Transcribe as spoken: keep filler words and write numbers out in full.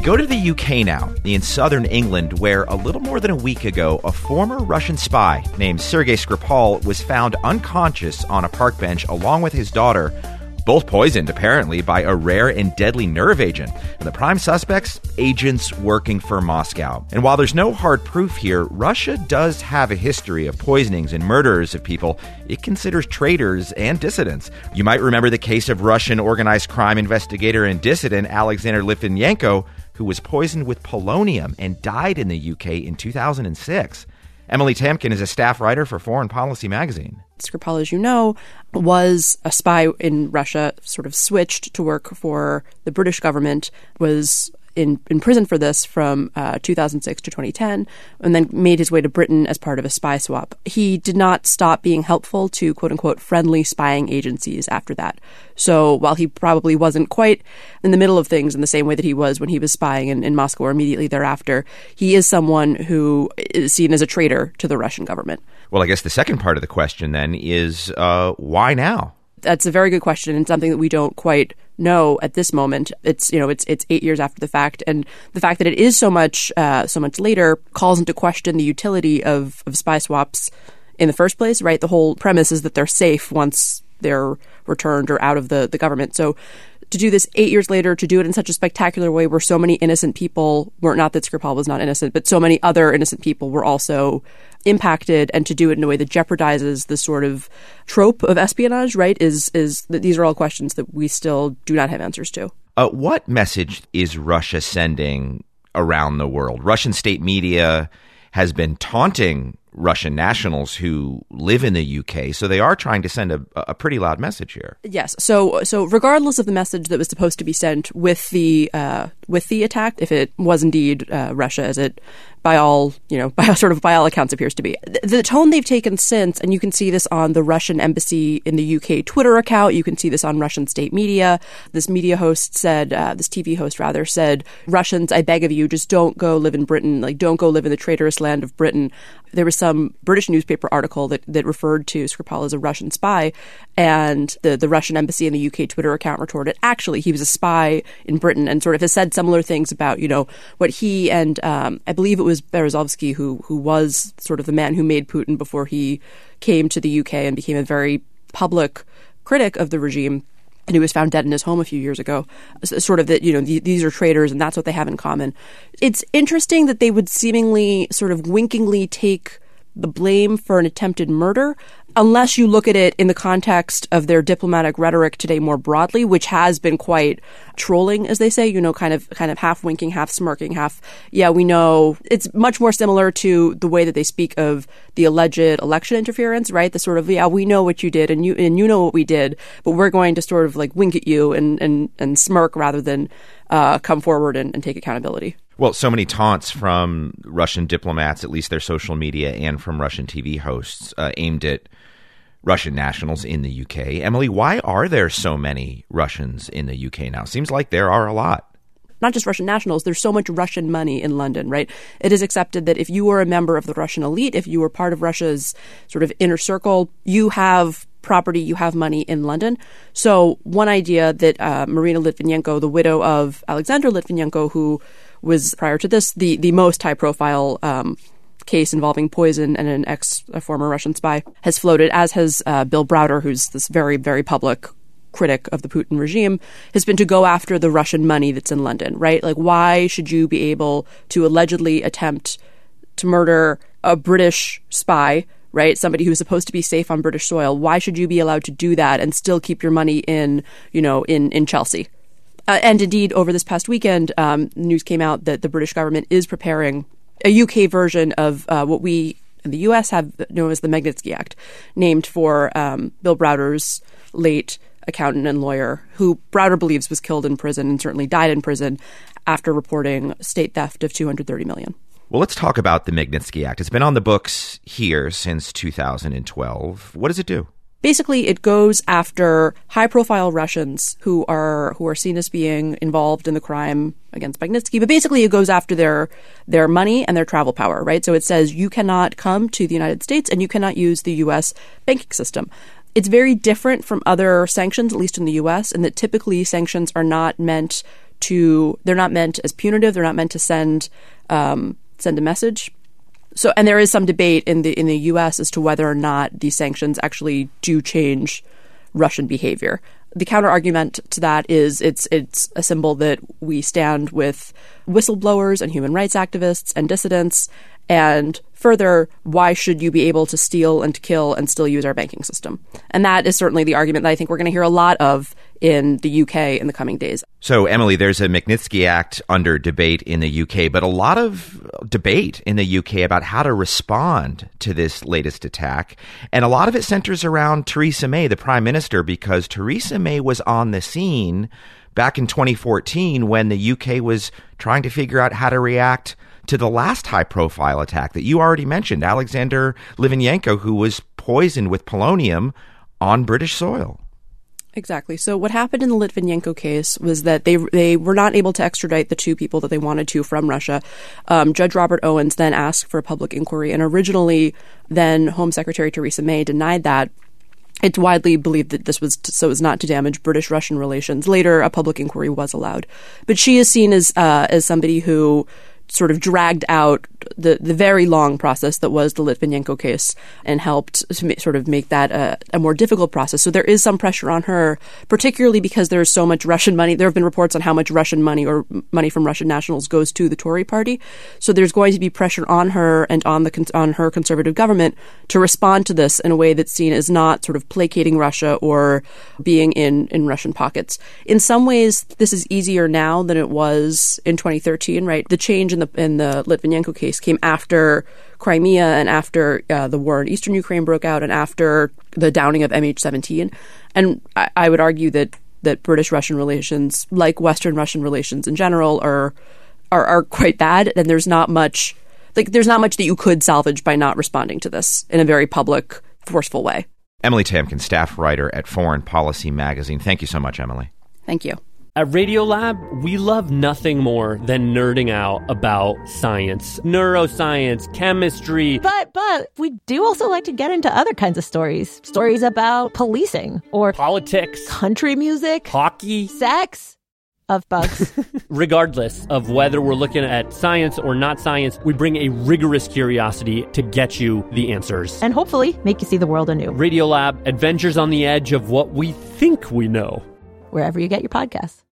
go to the U K now, in southern England, where a little more than a week ago, a former Russian spy named Sergei Skripal was found unconscious on a park bench along with his daughter, both poisoned, apparently, by a rare and deadly nerve agent. And the prime suspects? Agents working for Moscow. And while there's no hard proof here, Russia does have a history of poisonings and murders of people it considers traitors and dissidents. You might remember the case of Russian organized crime investigator and dissident Alexander Litvinenko, who was poisoned with polonium and died in the U K in two thousand six. Emily Tamkin is a staff writer for Foreign Policy magazine. Skripal, as you know, was a spy in Russia, sort of switched to work for the British government, was in, in prison for this from uh, two thousand six to twenty ten, and then made his way to Britain as part of a spy swap. He did not stop being helpful to, quote-unquote, friendly spying agencies after that. So while he probably wasn't quite in the middle of things in the same way that he was when he was spying in, in Moscow or immediately thereafter, he is someone who is seen as a traitor to the Russian government. Well, I guess the second part of the question then is uh, why now? That's a very good question, and something that we don't quite know at this moment. It's you know it's it's eight years after the fact, and the fact that it is so much uh, so much later calls into question the utility of, of spy swaps in the first place. Right, the whole premise is that they're safe once they're returned or out of the, the government. So to do this eight years later, to do it in such a spectacular way where so many innocent people were, not that Skripal was not innocent, but so many other innocent people were also impacted, and to do it in a way that jeopardizes the sort of trope of espionage, right, is is that these are all questions that we still do not have answers to. Uh, what message is Russia sending around the world? Russian state media has been taunting Russian nationals who live in the U K, so they are trying to send a, a pretty loud message here. Yes. So, so regardless of the message that was supposed to be sent with the uh, with the attack, if it was indeed uh, Russia, as it by all you know, by sort of by all accounts appears to be, the, the tone they've taken since, and you can see this on the Russian embassy in the U K Twitter account, you can see this on Russian state media. This media host said, uh, this T V host rather said, Russians, I beg of you, just don't go live in Britain. Like, don't go live in the traitorous land of Britain. There was some British newspaper article that, that referred to Skripal as a Russian spy, and the, the Russian embassy in the U K Twitter account retorted, actually, he was a spy in Britain, and sort of has said similar things about, you know, what he and um, I believe it was Berezovsky, who who was sort of the man who made Putin before he came to the U K and became a very public critic of the regime, and he was found dead in his home a few years ago, sort of that, you know, th- these are traitors and that's what they have in common. It's interesting that they would seemingly sort of winkingly take the blame for an attempted murder, unless you look at it in the context of their diplomatic rhetoric today more broadly, which has been quite trolling, as they say, you know, kind of kind of half winking, half smirking, half, yeah, we know. It's much more similar to the way that they speak of the alleged election interference, right? The sort of, yeah, we know what you did and you and you know what we did, but we're going to sort of like wink at you and, and, and smirk rather than uh, come forward and, and take accountability. Well, so many taunts from Russian diplomats, at least their social media, and from Russian T V hosts uh, aimed at Russian nationals in the U K. Emily, why are there so many Russians in the U K now? Seems like there are a lot. Not just Russian nationals, there's so much Russian money in London, right? It is accepted that if you were a member of the Russian elite, if you were part of Russia's sort of inner circle, you have property, you have money in London. So one idea that uh, Marina Litvinenko, the widow of Alexander Litvinenko, who was prior to this the, the most high-profile um, case involving poison and an ex, a former Russian spy, has floated, as has uh, Bill Browder, who's this very, very public critic of the Putin regime, has been to go after the Russian money that's in London, right? Like, why should you be able to allegedly attempt to murder a British spy, right? Somebody who's supposed to be safe on British soil. Why should you be allowed to do that and still keep your money in, you know, in, in Chelsea? Uh, and indeed, over this past weekend, um, news came out that the British government is preparing a U K version of uh, what we in the U S have known as the Magnitsky Act, named for um, Bill Browder's late accountant and lawyer, who Browder believes was killed in prison and certainly died in prison after reporting state theft of two hundred thirty million dollars. Well, let's talk about the Magnitsky Act. It's been on the books here since two thousand twelve. What does it do? Basically, it goes after high-profile Russians who are who are seen as being involved in the crime against Magnitsky. But basically, it goes after their their money and their travel power, right? So it says you cannot come to the United States and you cannot use the U S banking system. It's very different from other sanctions, at least in the U S, in that typically sanctions are not meant to, they're not meant as punitive. They're not meant to send um, send a message. So, and there is some debate in the in the U S as to whether or not these sanctions actually do change Russian behavior. The counter argument to that is it's it's a symbol that we stand with whistleblowers and human rights activists and dissidents. And further, why should you be able to steal and to kill and still use our banking system? And that is certainly the argument that I think we're going to hear a lot of in the U K in the coming days. So, Emily, there's a Magnitsky Act under debate in the U K, but a lot of debate in the U K about how to respond to this latest attack. And a lot of it centers around Theresa May, the Prime Minister, because Theresa May was on the scene back in twenty fourteen when the U K was trying to figure out how to react to the last high-profile attack that you already mentioned, Alexander Litvinenko, who was poisoned with polonium on British soil. Exactly. So what happened in the Litvinenko case was that they they were not able to extradite the two people that they wanted to from Russia. Um, Judge Robert Owens then asked for a public inquiry, and originally then Home Secretary Theresa May denied that. It's widely believed that this was to, so as not to damage British-Russian relations. Later, a public inquiry was allowed. But she is seen as uh, as somebody who sort of dragged out the, the very long process that was the Litvinenko case and helped to ma- sort of make that a, a more difficult process. So there is some pressure on her, particularly because there is so much Russian money. There have been reports on how much Russian money or money from Russian nationals goes to the Tory party. So there's going to be pressure on her and on the on her conservative government to respond to this in a way that's seen as not sort of placating Russia or being in, in Russian pockets. In some ways, this is easier now than it was in twenty thirteen, right? The change in the in the Litvinenko case came after Crimea and after uh, the war in eastern Ukraine broke out and after the downing of M H seventeen. And I, I would argue that that British-Russian relations, like Western-Russian relations in general, are, are are quite bad. And there's not much like there's not much that you could salvage by not responding to this in a very public, forceful way. Emily Tamkin, staff writer at Foreign Policy Magazine. Thank you so much, Emily. Thank you. At Radiolab, we love nothing more than nerding out about science, neuroscience, chemistry. But, but, we do also like to get into other kinds of stories. Stories about policing or politics, country music, hockey, sex, of bugs. Regardless of whether we're looking at science or not science, we bring a rigorous curiosity to get you the answers. And hopefully make you see the world anew. Radiolab, adventures on the edge of what we think we know. Wherever you get your podcasts.